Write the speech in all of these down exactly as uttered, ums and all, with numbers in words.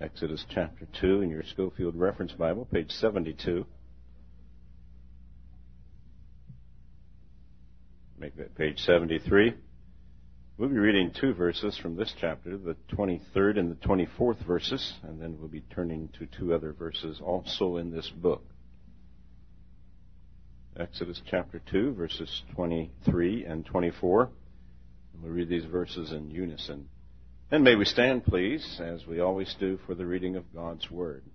Exodus chapter two in your Schofield Reference Bible, page seventy-two. Make that page seventy-three. We'll be reading two verses from this chapter, the twenty-third and the twenty-fourth verses, and then we'll be turning to two other verses also in this book. Exodus chapter two, verses twenty-three and twenty-four. And we'll read these verses in unison. And may we stand, please, as we always do, for the reading of God's Word.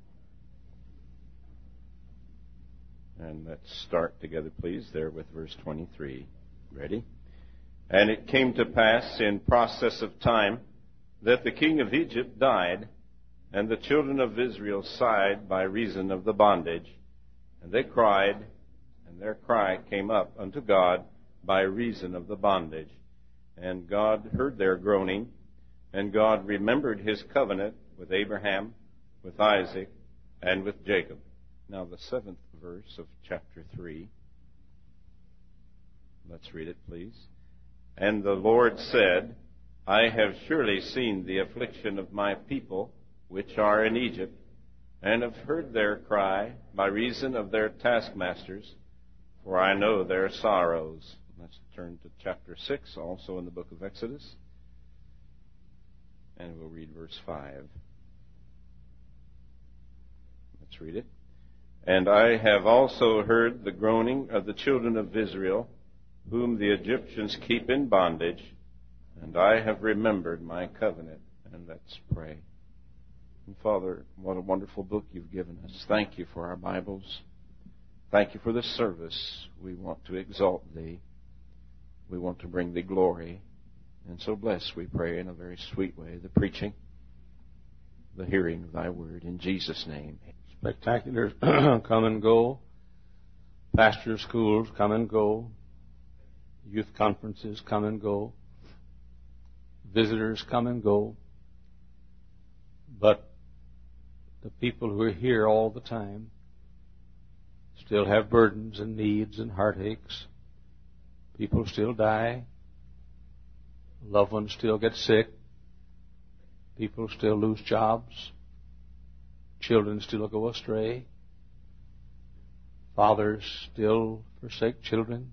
And let's start together, please, there with verse twenty-three. Ready? And it came to pass in process of time that the king of Egypt died, and the children of Israel sighed by reason of the bondage. And they cried, and their cry came up unto God by reason of the bondage. And God heard their groaning, and God remembered his covenant with Abraham, with Isaac, and with Jacob. Now the seventh verse of chapter three. Let's read it, please. And the Lord said, I have surely seen the affliction of my people, which are in Egypt, and have heard their cry by reason of their taskmasters, for I know their sorrows. Let's turn to chapter six, also in the book of Exodus. And we'll read verse five. Let's read it. And I have also heard the groaning of the children of Israel, whom the Egyptians keep in bondage, and I have remembered my covenant. And let's pray. And Father, what a wonderful book you've given us. Thank you for our Bibles. Thank you for this service. We want to exalt Thee. We want to bring Thee glory. And so bless, we pray, in a very sweet way, the preaching, the hearing of Thy word. In Jesus' name. Spectaculars come and go. Pastor schools come and go. Youth conferences come and go. Visitors come and go. But the people who are here all the time still have burdens and needs and heartaches. People still die. Loved ones still get sick. People still lose jobs. Children still go astray. Fathers still forsake children.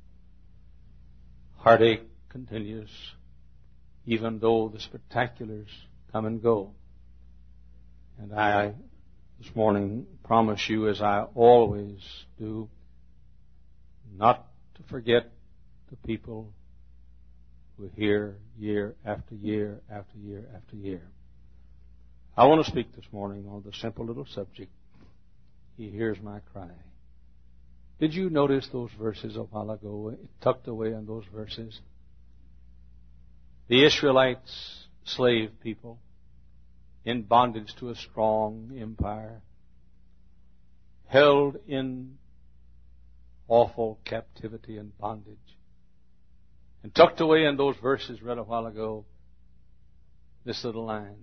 Heartache continues, even though the spectaculars come and go. And I, this morning, promise you, as I always do, not to forget the people who are here year after year after year after year. I want to speak this morning on the simple little subject, He hears my cry. Did you notice those verses a while ago, tucked away in those verses? The Israelites, slave people, in bondage to a strong empire, held in awful captivity and bondage. And tucked away in those verses read a while ago, this little line,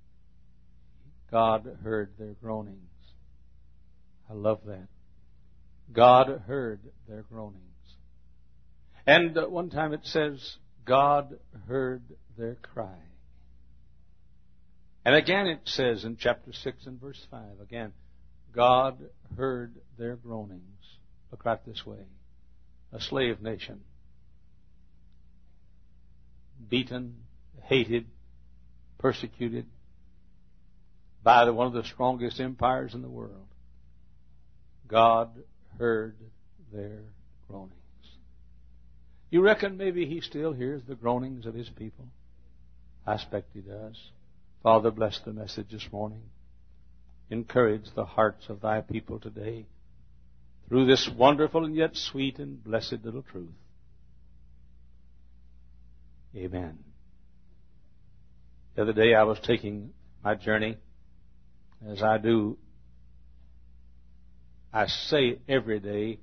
God heard their groanings. I love that. God heard their groanings. And uh, one time it says, God heard their cry. And again it says in chapter six and verse five, again, God heard their groanings. Look right this way. A slave nation. Beaten, hated, persecuted by the, one of the strongest empires in the world. God heard their groanings. You reckon maybe He still hears the groanings of His people? I expect He does. Father, bless the message this morning. Encourage the hearts of Thy people today through this wonderful and yet sweet and blessed little truth. Amen. The other day I was taking my journey, as I do, I say every day,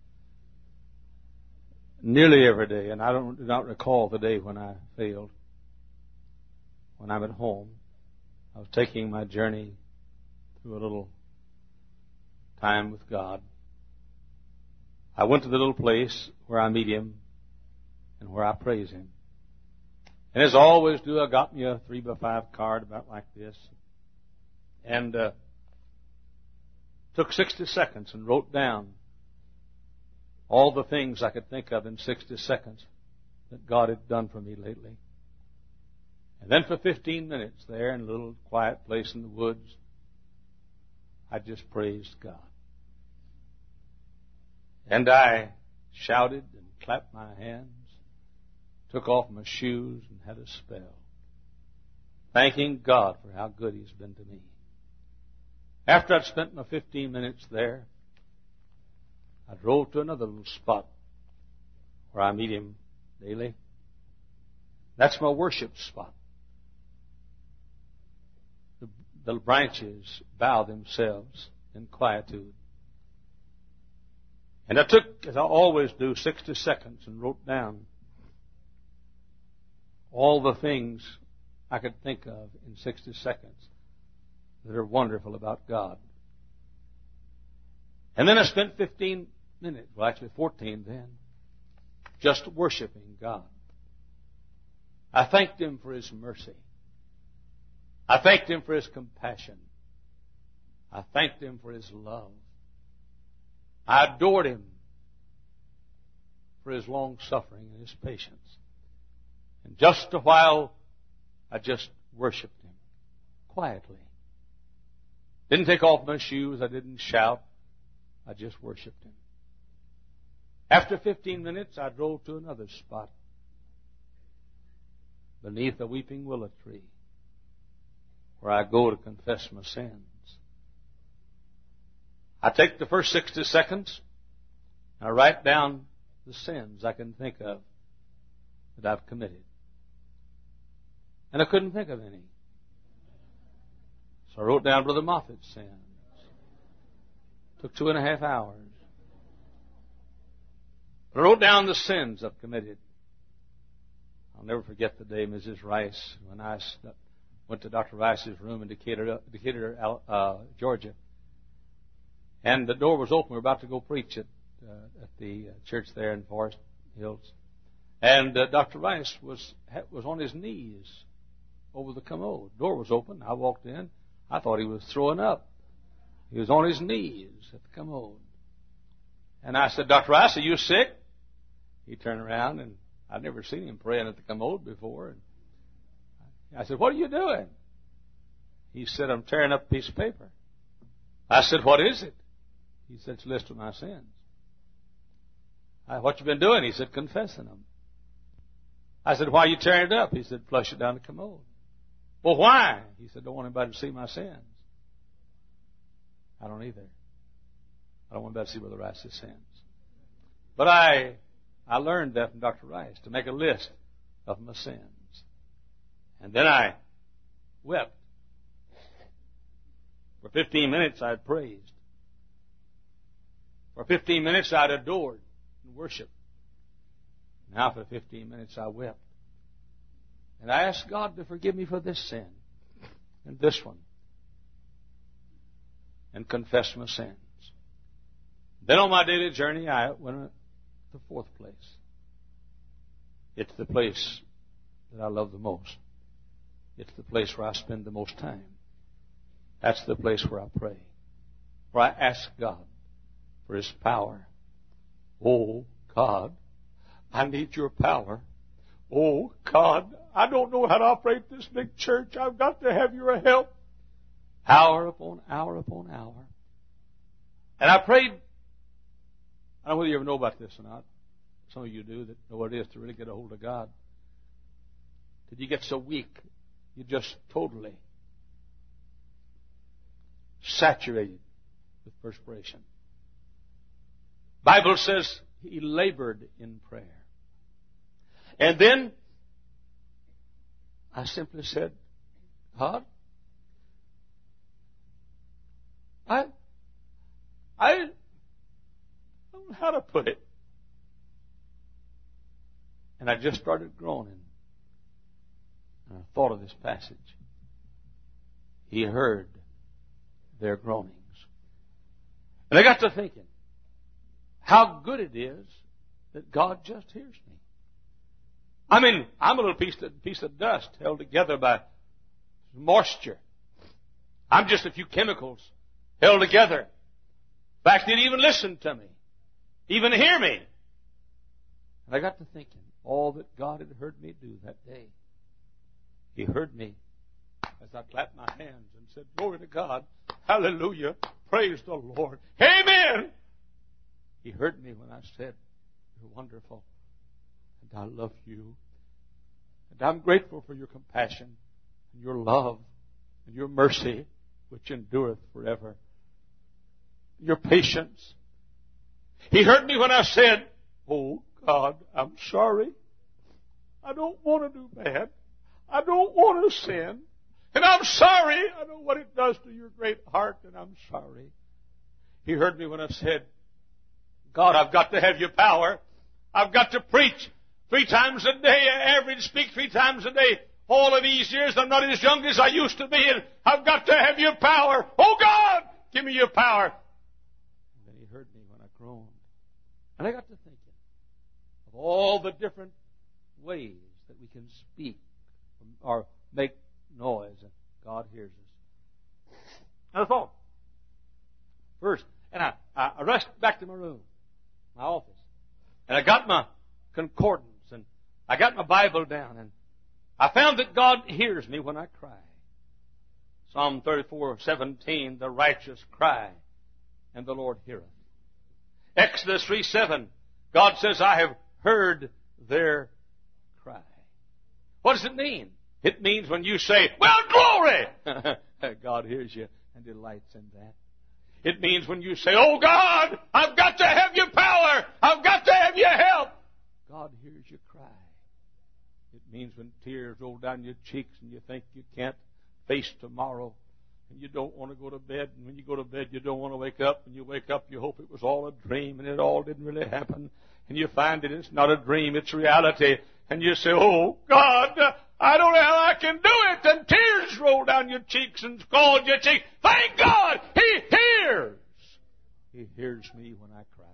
nearly every day, and I don't, do not recall the day when I failed. When I'm at home, I was taking my journey through a little time with God. I went to the little place where I meet Him and where I praise Him. And as I always do, I got me a three by five card about like this. And uh, took sixty seconds and wrote down all the things I could think of in sixty seconds that God had done for me lately. And then for fifteen minutes there in a little quiet place in the woods, I just praised God. And I shouted and clapped my hands, took off my shoes and had a spell, thanking God for how good He's been to me. After I'd spent my fifteen minutes there, I drove to another little spot where I meet Him daily. That's my worship spot. The, the branches bow themselves in quietude. And I took, as I always do, sixty seconds and wrote down all the things I could think of in sixty seconds that are wonderful about God. And then I spent fifteen minutes, well actually fourteen then, just worshiping God. I thanked Him for His mercy. I thanked Him for His compassion. I thanked Him for His love. I adored Him for His long suffering and His patience. And just a while, I just worshiped Him quietly. Didn't take off my shoes. I didn't shout. I just worshiped Him. After fifteen minutes, I drove to another spot beneath a weeping willow tree where I go to confess my sins. I take the first sixty seconds, and I write down the sins I can think of that I've committed. And I couldn't think of any. So I wrote down Brother Moffat's sins. Took two and a half hours. I wrote down the sins I've committed. I'll never forget the day Missus Rice, when I went to Doctor Rice's room in Decatur, Decatur uh, Georgia. And the door was open. We were about to go preach at, uh, at the church there in Forest Hills. And uh, Doctor Rice was was on his knees over the commode. Door was open. I walked in. I thought he was throwing up. He was on his knees at the commode. And I said, Doctor Rice, are you sick? He turned around, and I'd never seen him praying at the commode before. And I said, what are you doing? He said, I'm tearing up a piece of paper. I said, what is it? He said, it's a list of my sins. I, what you been doing? He said, confessing them. I said, why are you tearing it up? He said, flush it down the commode. Well, why? He said, don't want anybody to see my sins. I don't either. I don't want anybody to see Brother Rice's sins. But I, I learned that from Doctor Rice, to make a list of my sins. And then I wept. For fifteen minutes I'd praised. For fifteen minutes I'd adored and worshiped. Now for fifteen minutes I wept. And I asked God to forgive me for this sin and this one. And confess my sins. Then on my daily journey I went to the fourth place. It's the place that I love the most. It's the place where I spend the most time. That's the place where I pray. Where I ask God for His power. Oh, God, I need your power. Oh, God, I don't know how to operate this big church. I've got to have your help. Hour upon hour upon hour. And I prayed. I don't know whether you ever know about this or not. Some of you do, that know what it is to really get a hold of God. Did you get so weak, you just totally saturated with perspiration. Bible says he labored in prayer. And then I simply said, God, I, I don't know how to put it. And I just started groaning. And I thought of this passage. He heard their groanings. And I got to thinking, how good it is that God just hears me. I mean, I'm a little piece of, piece of dust held together by moisture. I'm just a few chemicals held together. In fact, he didn't even listen to me, even hear me. And I got to thinking, all that God had heard me do that day. He heard me as I clapped my hands and said, glory to God, hallelujah, praise the Lord, amen. He heard me when I said, you're wonderful, and I love you, and I'm grateful for your compassion, and your love, and your mercy, which endureth forever, your patience. He heard me when I said, oh God, I'm sorry. I don't want to do bad. I don't want to sin. And I'm sorry. I know what it does to your great heart, and I'm sorry. He heard me when I said, God, I've got to have your power. I've got to preach three times a day, average speak three times a day. All of these years, I'm not as young as I used to be, and I've got to have your power. Oh, God, give me your power. And then he heard me when I groaned. And I got to thinking of all the different ways that we can speak or make noise, and God hears us. And I thought, first, and I, I rushed back to my room, my office, and I got my concordance, and I got my Bible down, and I found that God hears me when I cry. Psalm thirty-four seventeen, the righteous cry, and the Lord heareth. Exodus three seven, God says, I have heard their cry. What does it mean? It means when you say, well, glory! God hears you and delights in that. It means when you say, oh God, I've got to have your power. I've got to have your help. God hears you cry. It means when tears roll down your cheeks and you think you can't face tomorrow and you don't want to go to bed. And when you go to bed, you don't want to wake up. When you wake up, you hope it was all a dream and it all didn't really happen. And you find that it's not a dream, it's reality. And you say, oh God, I don't know how I can do it. And tears roll down your cheeks and scald your cheeks. Thank God, He hears. He hears me when I cry.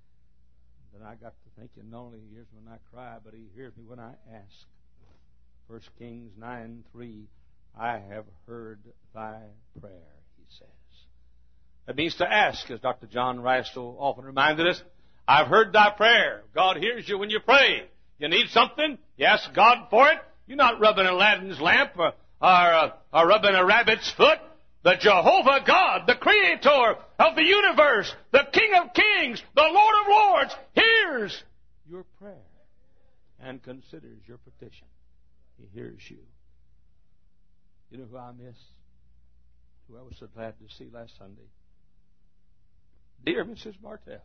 And then I got to thinking, not only He hears me when I cry, but He hears me when I ask. First Kings nine three, I have heard thy prayer, He says. That means to ask, as Doctor John Rice so often reminded us. I've heard thy prayer. God hears you when you pray. You need something? You ask God for it. You're not rubbing Aladdin's lamp or, or, uh, or rubbing a rabbit's foot. The Jehovah God, the Creator of the universe, the King of kings, the Lord of lords, hears your prayer and considers your petition. He hears you. You know who I miss? Who I was so glad to see last Sunday? Dear Missus Bartels.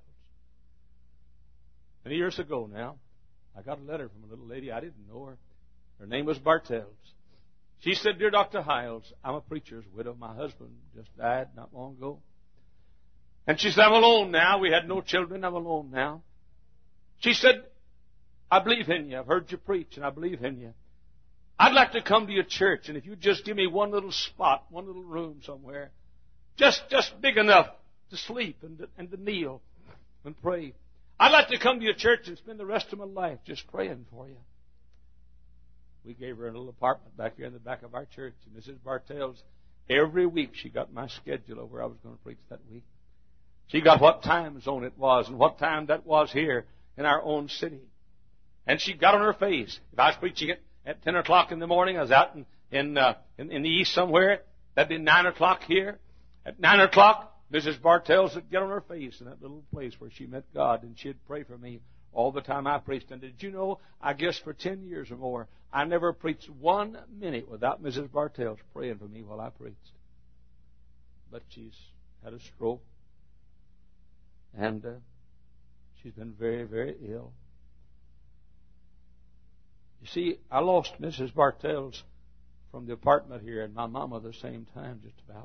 Many years ago now, I got a letter from a little lady. I didn't know her. Her name was Bartels. She said, Dear Doctor Hiles, I'm a preacher's widow. My husband just died not long ago. And she said, I'm alone now. We had no children. I'm alone now. She said, I believe in you. I've heard you preach, and I believe in you. I'd like to come to your church, and if you'd just give me one little spot, one little room somewhere, just just big enough to sleep and to, and to kneel and pray. I'd like to come to your church and spend the rest of my life just praying for you. We gave her a little apartment back here in the back of our church. And Missus Bartels, every week she got my schedule of where I was going to preach that week. She got what time zone it was and what time that was here in our own city. And she got on her face. If I was preaching it at ten o'clock in the morning, I was out in, in, uh, in, in the east somewhere. That'd be nine o'clock here. At nine o'clock, Missus Bartels would get on her face in that little place where she met God, and she'd pray for me all the time I preached. And did you know, I guess for ten years or more, I never preached one minute without Missus Bartels praying for me while I preached. But she's had a stroke, and uh, she's been very, very ill. You see, I lost Missus Bartels from the apartment here and my mama at the same time, just about.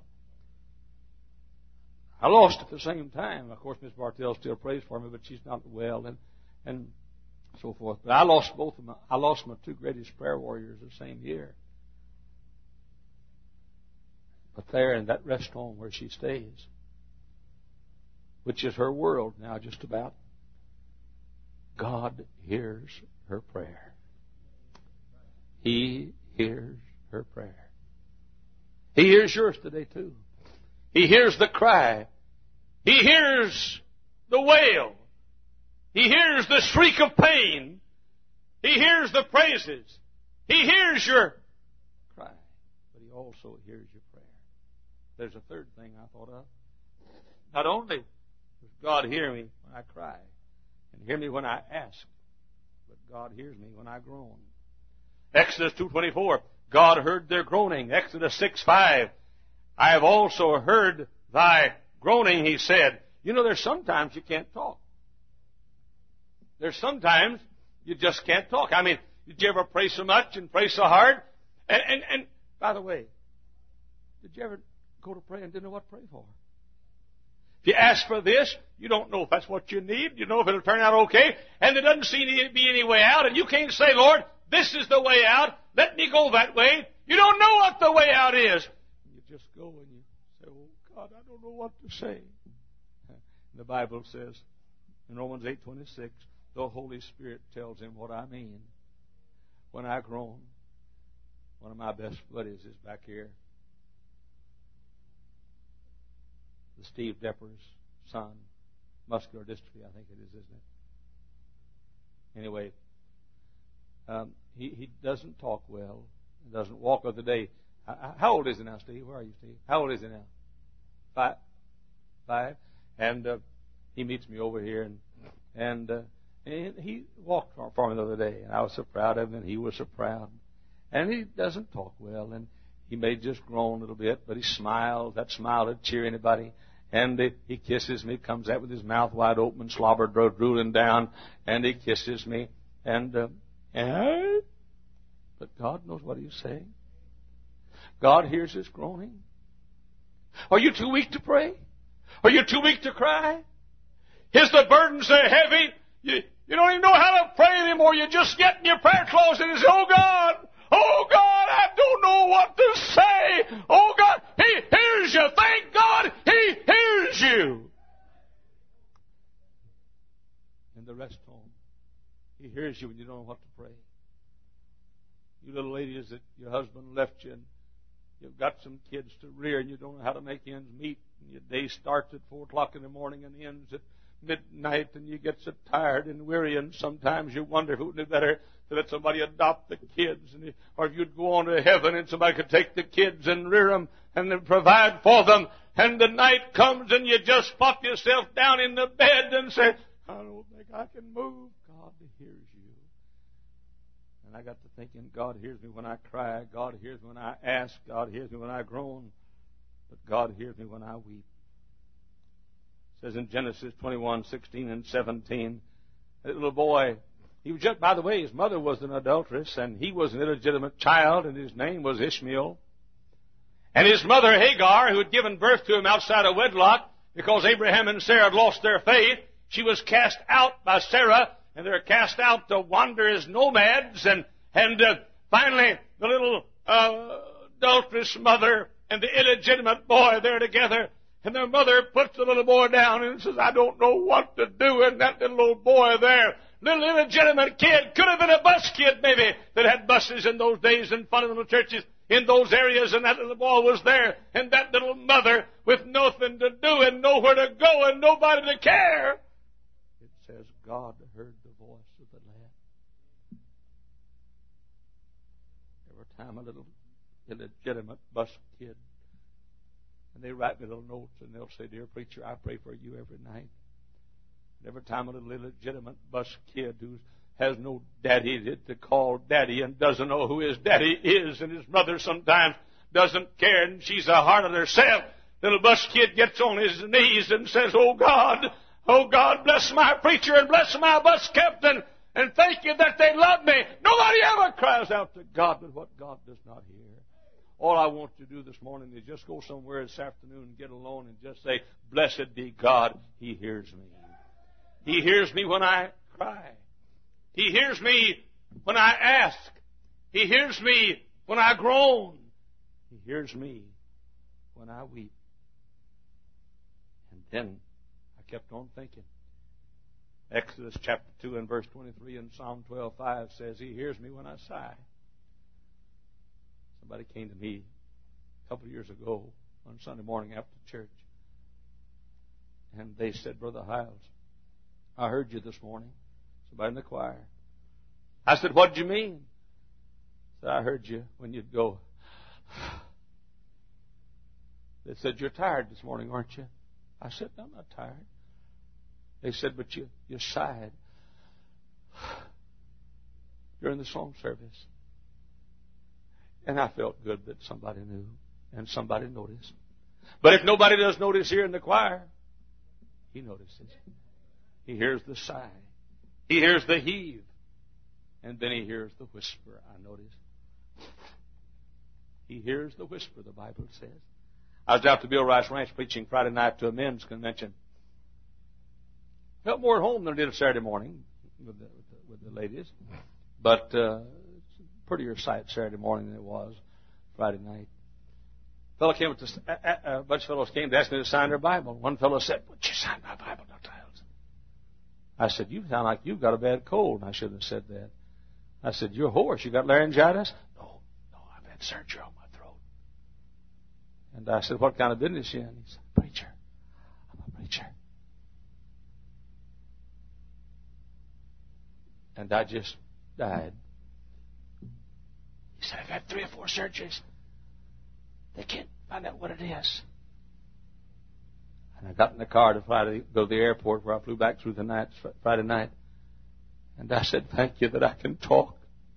I lost at the same time. Of course, Miss Bartels still prays for me, but she's not well, and and so forth. But I lost both of my, I lost my two greatest prayer warriors the same year. But there in that rest home where she stays, which is her world now just about, God hears her prayer. He hears her prayer. He hears yours today too. He hears the cry. He hears the wail. He hears the shriek of pain. He hears the praises. He hears your cry. But He also hears your prayer. There's a third thing I thought of. Not only does God hear me when I cry and hear me when I ask, but God hears me when I groan. Exodus two twenty-four, God heard their groaning. Exodus six five, I have also heard thy groaning, He said. You know, there's sometimes you can't talk. There's sometimes you just can't talk. I mean, did you ever pray so much and pray so hard? And, and, and by the way, did you ever go to pray and didn't know what to pray for? If you ask for this, you don't know if that's what you need. You know if it'll turn out okay. And there doesn't seem to be any way out. And you can't say, Lord, this is the way out. Let me go that way. You don't know what the way out is. You just go and you say, oh, God, I don't know what to say. The Bible says in Romans eight twenty-six, the Holy Spirit tells him what I mean. When I groan, one of my best buddies is back here. The Steve Depper's son. Muscular dystrophy, I think it is, isn't it? Anyway, um, he, he doesn't talk well. He doesn't walk of the day. How old is he now, Steve? Where are you, Steve? How old is he now? Five? Five? And uh, he meets me over here, and and, uh, and he walked for, for me the other day, and I was so proud of him, and he was so proud. And he doesn't talk well, and he may just groan a little bit, but he smiles. That smile would cheer anybody. And uh, he kisses me, comes out with his mouth wide open, slobber drooling down, and he kisses me. And, uh, and but God knows what He's saying. God hears his groaning. Are you too weak to pray? Are you too weak to cry? Is the burden so heavy? You, you don't even know how to pray anymore. You just get in your prayer closet and say, oh God, oh God, I don't know what to say. Oh God, He hears you. Thank God He hears you. In the rest home, He hears you when you don't know what to pray. You little ladies that your husband left you and you've got some kids to rear and you don't know how to make ends meet. And your day starts at four o'clock in the morning and ends at midnight, and you get so tired and weary, and sometimes you wonder if it would be better to let somebody adopt the kids, and, or if you'd go on to heaven and somebody could take the kids and rear them and then provide for them, and the night comes and you just plop yourself down in the bed and say, I don't think I can move. God hears you. And I got to thinking, God hears me when I cry, God hears me when I ask, God hears me when I groan, but God hears me when I weep. It says in Genesis twenty-one, sixteen and seventeen, that little boy, he was just, by the way, his mother was an adulteress, and he was an illegitimate child, and his name was Ishmael. And his mother, Hagar, who had given birth to him outside of wedlock, because Abraham and Sarah had lost their faith, she was cast out by Sarah, and they were cast out to wander as nomads, and, and uh, finally, the little uh, adulteress mother and the illegitimate boy, they're together. And their mother puts the little boy down and says, I don't know what to do. And that little old boy there, little illegitimate kid, could have been a bus kid maybe, that had buses in those days in fundamental churches in those areas. And that little boy was there. And that little mother with nothing to do and nowhere to go and nobody to care. It says God heard the voice of the lad. Every time a little illegitimate bus kid, and they write me little notes, and they'll say, dear preacher, I pray for you every night. And every time a little illegitimate bus kid who has no daddy to call daddy and doesn't know who his daddy is, and his mother sometimes doesn't care, and she's a heart of herself, little bus kid gets on his knees and says, oh God, oh God, bless my preacher and bless my bus captain, and thank you that they love me. Nobody ever cries out to God but what God does not hear. All I want you to do this morning is just go somewhere this afternoon and get alone and just say, blessed be God, He hears me. He hears me when I cry. He hears me when I ask. He hears me when I groan. He hears me when I weep. And then I kept on thinking. Exodus chapter two and verse twenty-three and Psalm twelve five says, He hears me when I sigh. Somebody came to me a couple of years ago on Sunday morning after church. And they said, Brother Hiles, I heard you this morning. Somebody in the choir. I said, what did you mean? I said, I heard you when you'd go. They said, you're tired this morning, aren't you? I said, no, I'm not tired. They said, but you, you sighed during the song service. And I felt good that somebody knew and somebody noticed. But if nobody does notice here in the choir, he notices. He hears the sigh. He hears the heave. And then he hears the whisper, I notice. He hears the whisper, the Bible says. I was out to Bill Rice Ranch preaching Friday night to a men's convention. Felt more at home than I did Saturday morning with the, with the, with the ladies. But uh, it's a prettier sight Saturday morning than it was Friday night. A fellow came with this, a, a bunch of fellows came to ask me to sign their Bible. One fellow said, would you sign my Bible, Doctor Hiles? I said, you sound like you've got a bad cold. And I shouldn't have said that. I said, you're hoarse. You got laryngitis? No, no, I've had surgery on my throat. And I said, what kind of business you in? He said, preacher. I'm a preacher. And I just died. He said, I've had three or four surgeries. They can't find out what it is. And I got in the car to fly to go to the airport where I flew back through the night, Friday night. And I said, thank you that I can talk.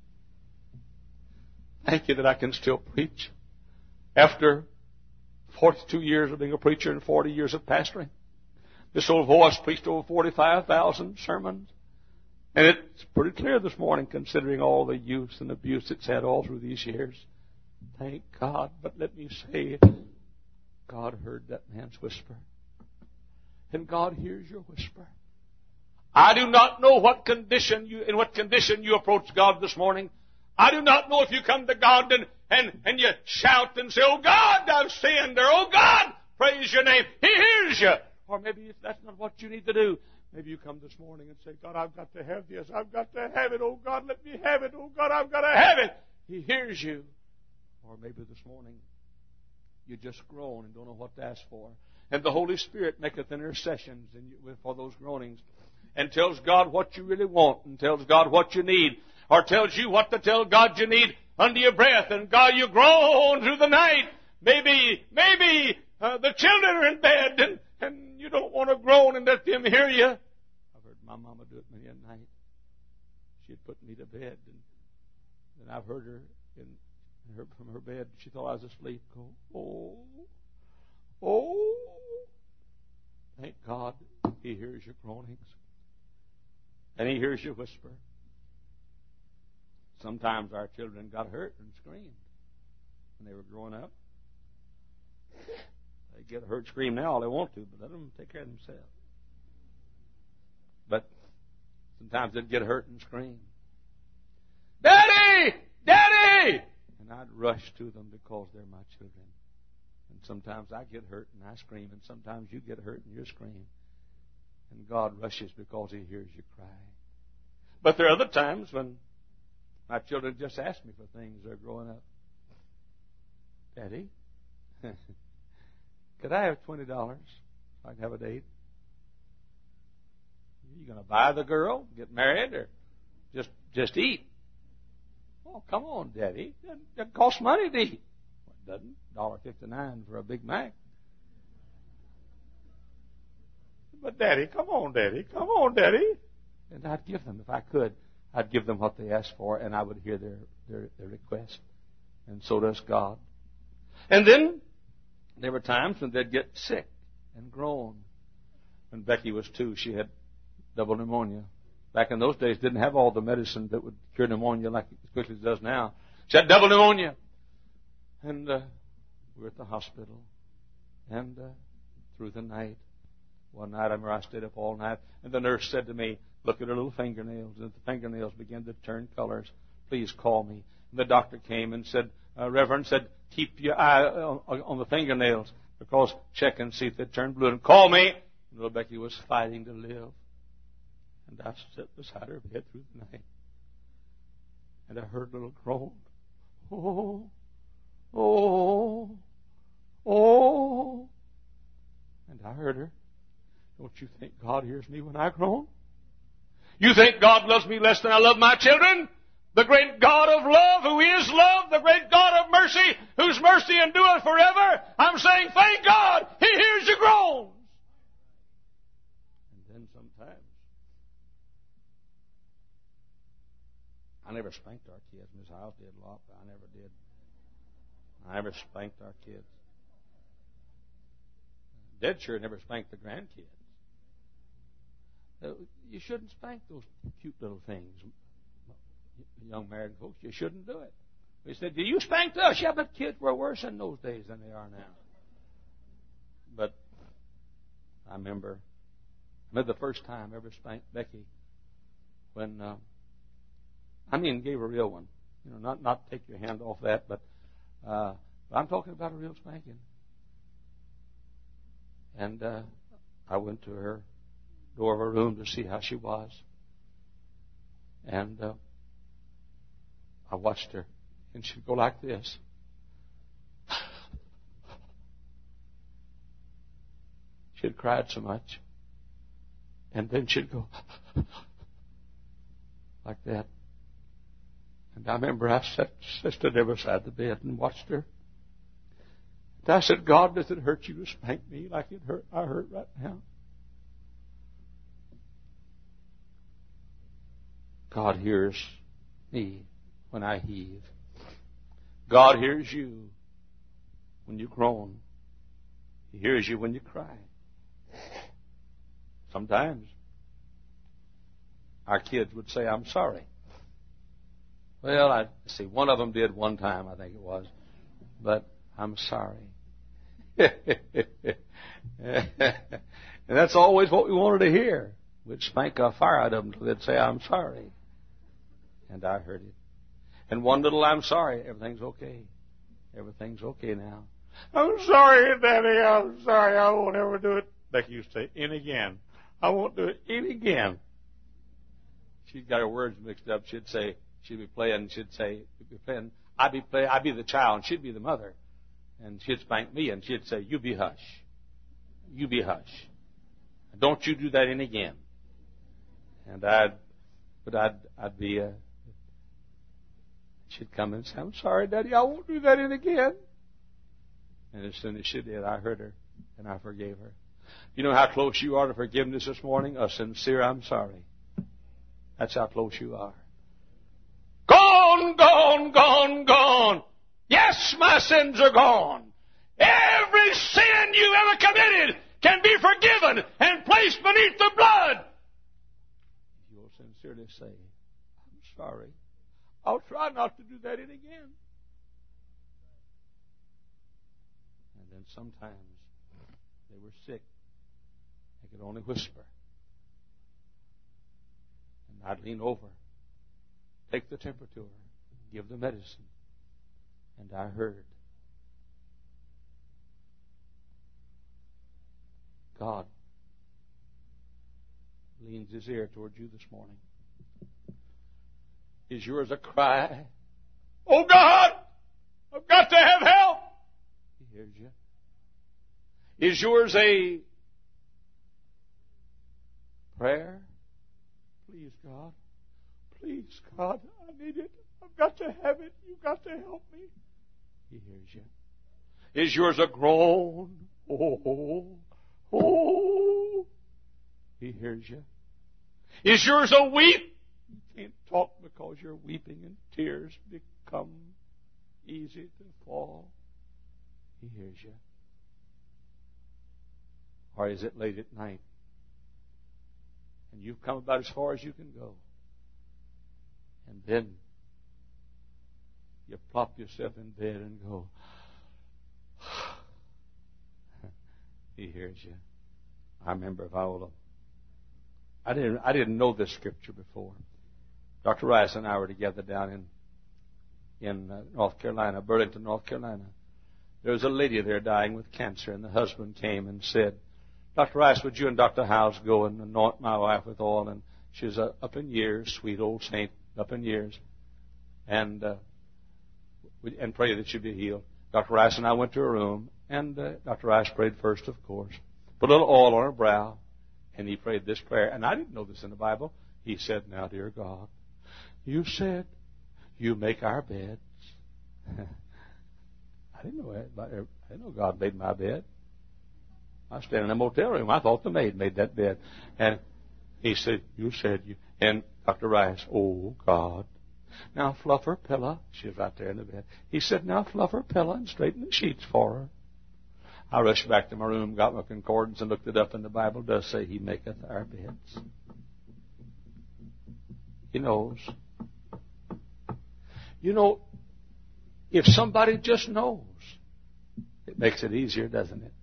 Thank you that I can still preach. After forty-two years of being a preacher and forty years of pastoring, this old voice preached over forty-five thousand sermons. And it's pretty clear this morning, considering all the use and abuse it's had all through these years. Thank God. But let me say, God heard that man's whisper. And God hears your whisper. I do not know what condition you, in what condition you approach God this morning. I do not know if you come to God and, and, and you shout and say, oh God, I've sinned, or oh God, praise your name. He hears you. Or maybe if that's not what you need to do, maybe you come this morning and say, God, I've got to have this. I've got to have it. Oh God, let me have it. Oh God, I've got to have it. He hears you. Or maybe this morning you just groan and don't know what to ask for. And the Holy Spirit maketh intercessions in you for those groanings and tells God what you really want and tells God what you need, or tells you what to tell God you need under your breath. And God, you groan through the night. Maybe, maybe uh, the children are in bed and, and you don't want to groan and let them hear you. I've heard my mama do it many a night. She'd put me to bed, and then I've heard her in, in her, from her bed. She thought I was asleep. Go, oh, oh. Thank God He hears your groanings. And He hears your whisper. Sometimes our children got hurt and screamed when they were growing up. They get hurt, scream now all they want to, but let them take care of themselves. But sometimes they'd get hurt and scream. Daddy! Daddy! And I'd rush to them because they're my children. And sometimes I get hurt and I scream, and sometimes you get hurt and you scream. And God rushes because He hears you cry. But there are other times when my children just ask me for things. They're growing up. Daddy, could I have twenty dollars so I can have a date? Are you going to buy the girl, get married, or just just eat? Oh, come on, Daddy. It doesn't cost money to eat. Well, it doesn't. one dollar fifty-nine for a Big Mac. But Daddy, come on, Daddy. Come on, Daddy. And I'd give them, if I could, I'd give them what they asked for, and I would hear their, their, their request. And so does God. And then there were times when they'd get sick and groan. When Becky was two, she had double pneumonia. Back in those days, didn't have all the medicine that would cure pneumonia like as quickly as it does now. She had double pneumonia. And uh, we were at the hospital. And uh, through the night, one night I remember I stayed up all night, and the nurse said to me, look at her little fingernails. And the fingernails began to turn colors. Please call me. And the doctor came and said, uh, Reverend said, keep your eye on, on the fingernails, because check and see if they turn blue. And call me. And little Becky was fighting to live. And I sat beside her bed through the night. And I heard a little groan. Oh, oh, Oh. And I heard her. Don't you think God hears me when I groan? You think God loves me less than I love my children? The great God of love, who is love, the great God of mercy, whose mercy endureth forever. I'm saying, thank God, He hears your groans. And then sometimes, I never spanked our kids. Miss Hiles did a lot, but I never did. I never spanked our kids. Dead sure never spanked the grandkids. You shouldn't spank those cute little things. Young married folks, you shouldn't do it. We said, do you spank us? Yeah, but kids were worse in those days than they are now. But I remember, I remember the first time I ever spanked Becky when, uh, I mean, gave her a real one. You know, not, not take your hand off that, but, uh, but I'm talking about a real spanking. And uh, I went to her door of her room to see how she was. And uh, I watched her, and she'd go like this. She'd cried so much. And then she'd go like that. And I remember I sat, stood there beside the bed and watched her. And I said, God, does it hurt you to spank me like it hurt I hurt right now? God hears me when I heave. God hears you when you groan. He hears you when you cry. Sometimes our kids would say, I'm sorry. Well, I see, one of them did one time, I think it was. But I'm sorry. And that's always what we wanted to hear. We'd spank a fire out of them until they'd say, I'm sorry. And I heard it. And one little, I'm sorry, everything's okay. Everything's okay now. I'm sorry, Daddy, I'm sorry, I won't ever do it. Becky used to say, in again. I won't do it in again. She'd got her words mixed up. She'd say, she'd be playing, she'd say, she'd be playing, I'd be play, I'd be the child, and she'd be the mother. And she'd spank me, and she'd say, you be hush. You be hush. Don't you do that in again. And I'd, but I'd, I'd be, uh, she'd come and say, I'm sorry, Daddy, I won't do that in again. And as soon as she did, I heard her, and I forgave her. You know how close you are to forgiveness this morning? A sincere I'm sorry. That's how close you are. Gone, gone, gone, gone. Yes, my sins are gone. Every sin you ever committed can be forgiven and placed beneath the blood. You'll sincerely say, I'm sorry. I'll try not to do that in again. And then sometimes they were sick. They could only whisper. And I'd lean over, take the temperature, give the medicine. And I heard. God leans His ear toward you this morning. Is yours a cry? Oh God, I've got to have help. He hears you. Is yours a prayer? Please, God. Please, God, I need it. I've got to have it. You've got to help me. He hears you. Is yours a groan? Oh, oh, oh. He hears you. Is yours a weep? You can't talk because you're weeping and tears become easy to fall. He hears you. Or is it late at night and you've come about as far as you can go, and then you plop yourself in bed and go, He hears you. I remember if I will, I didn't I didn't know this scripture before. Doctor Rice and I were together down in in uh, North Carolina, Burlington, North Carolina. There was a lady there dying with cancer, and the husband came and said, Doctor Rice, would you and Doctor Howes go and anoint my wife with oil? And she was uh, up in years, sweet old saint, up in years, and uh, and pray that she'd be healed. Doctor Rice and I went to her room, And uh, Doctor Rice prayed first, of course. Put a little oil on her brow. And he prayed this prayer. And I didn't know this in the Bible. He said, now, dear God, you said you make our beds. I didn't know that. I didn't know God made my bed. I was standing in a motel room. I thought the maid made that bed. And he said, you said you. And Doctor Rice, oh, God. Now fluff her pillow. She was right there in the bed. He said, now fluff her pillow and straighten the sheets for her. I rushed back to my room, got my concordance, and looked it up, and the Bible does say He maketh our beds. He knows. You know, if somebody just knows, it makes it easier, doesn't it?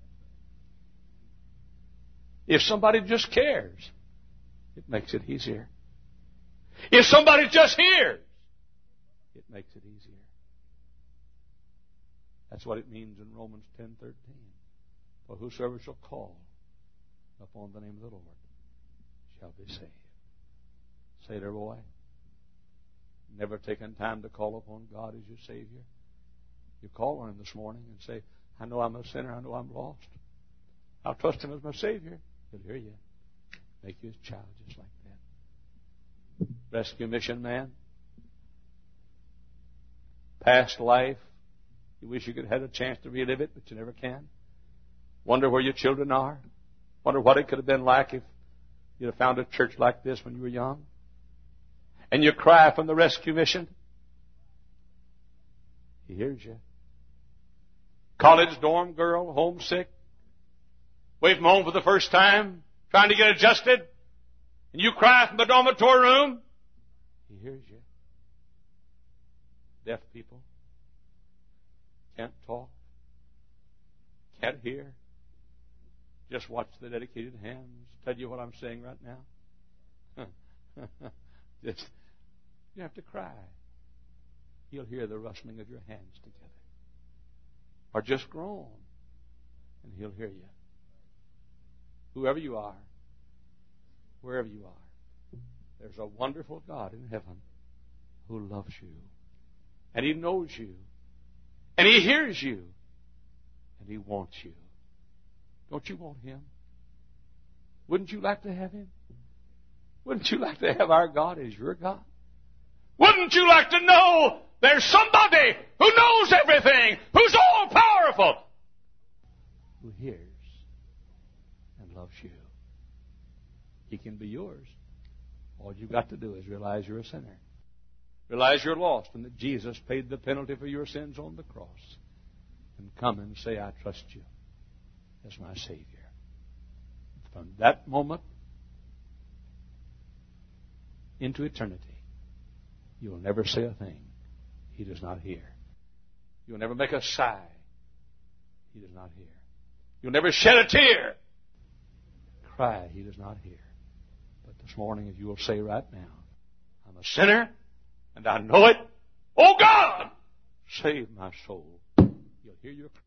If somebody just cares, it makes it easier. If somebody just hears, it makes it easier. That's what it means in Romans ten thirteen. For whosoever shall call upon the name of the Lord shall be saved. Say there, boy. Never taken time to call upon God as your Savior. You call on Him this morning and say, I know I'm a sinner. I know I'm lost. I'll trust Him as my Savior. He'll hear you. Make you His child just like that. Rescue mission man. Past life. You wish you could have had a chance to relive it, but you never can. Wonder where your children are. Wonder what it could have been like if you'd have found a church like this when you were young. And you cry from the rescue mission. He hears you. College dorm girl, homesick, away from home for the first time, trying to get adjusted, and you cry from the dormitory room. He hears you. Deaf people can't talk, can't hear. Just watch the dedicated hands tell you what I'm saying right now. Just, you have to cry. You'll hear the rustling of your hands together. Or just groan, and He'll hear you. Whoever you are, wherever you are, there's a wonderful God in heaven who loves you. And He knows you. And He hears you. And He wants you. Don't you want Him? Wouldn't you like to have Him? Wouldn't you like to have our God as your God? Wouldn't you like to know there's somebody who knows everything, who's all powerful, who hears and loves you? He can be yours. All you've got to do is realize you're a sinner. Realize you're lost and that Jesus paid the penalty for your sins on the cross. And come and say, I trust you as my Savior. From that moment into eternity, you will never say a thing He does not hear. You will never make a sigh He does not hear. You'll never shed a tear, cry He does not hear. But this morning, if you will say right now, I'm a sinner and I know it. Oh God, save my soul. You'll hear your cry.